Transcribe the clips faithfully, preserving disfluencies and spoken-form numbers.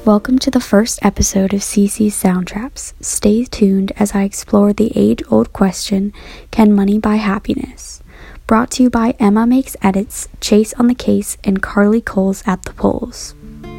Welcome to the first episode of Cece's Sound Traps. Stay tuned as I explore the age-old question, can money buy happiness? Brought to you by Emma Makes Edits, Chase on the Case, and Carly Coles at the Polls.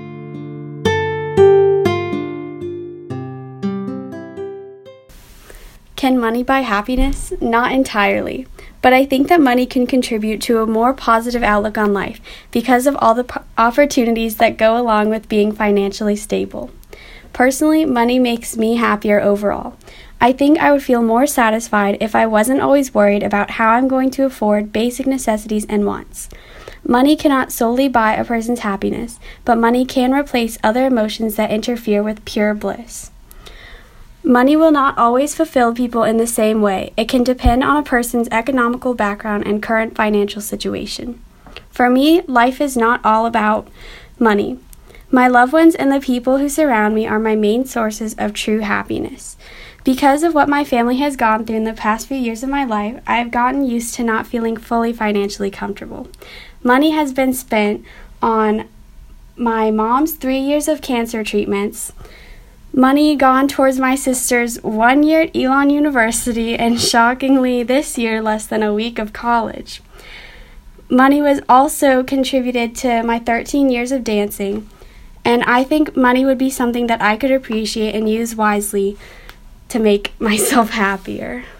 Can money buy happiness? Not entirely. But I think that money can contribute to a more positive outlook on life because of all the p- opportunities that go along with being financially stable. Personally, money makes me happier overall. I think I would feel more satisfied if I wasn't always worried about how I'm going to afford basic necessities and wants. Money cannot solely buy a person's happiness, but money can replace other emotions that interfere with pure bliss. Money will not always fulfill people in the same way. It can depend on a person's economical background and current financial situation. For me, life is not all about money. My loved ones and the people who surround me are my main sources of true happiness. Because of what my family has gone through in the past few years of my life, I have gotten used to not feeling fully financially comfortable. Money has been spent on my mom's three years of cancer treatments, money gone towards my sister's one year at Elon University, and shockingly this year less than a week of college. Money was also contributed to my thirteen years of dancing, and I think money would be something that I could appreciate and use wisely to make myself happier.